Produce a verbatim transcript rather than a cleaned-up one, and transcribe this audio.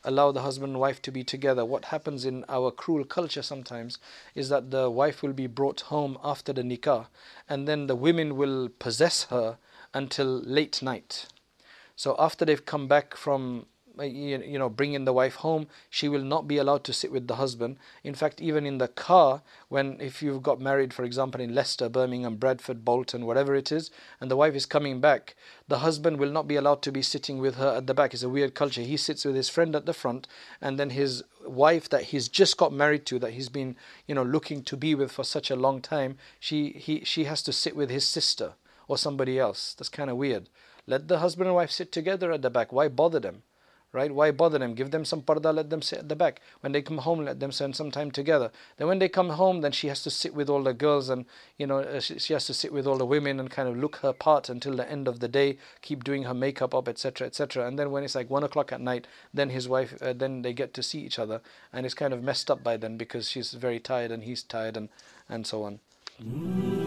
allow the husband and wife to be together. What happens in our cruel culture sometimes is that the wife will be brought home after the nikah, and then the women will possess her until late night. So after they've come back from uh, you you know bringing the wife home, she will not be allowed to sit with the husband. In fact, even in the car, when if you've got married, for example, in Leicester, Birmingham, Bradford, Bolton, whatever it is, and the wife is coming back, the husband will not be allowed to be sitting with her at the back. It's a weird culture. He sits with his friend at the front, and then his wife that he's just got married to, that he's been you know looking to be with for such a long time, she he she has to sit with his sister or somebody else. That's kind of weird. Let the husband and wife sit together at the back. Why bother them? Right? Why bother them? Give them some parda, let them sit at the back. When they come home, let them spend some time together. Then when they come home, then she has to sit with all the girls, and you know uh, she, she has to sit with all the women and kind of look her part until the end of the day, keep doing her makeup up, etc, etc. And then when it's like one o'clock at night, then his wife, uh, then they get to see each other, and it's kind of messed up by then because she's very tired and he's tired, and and so on.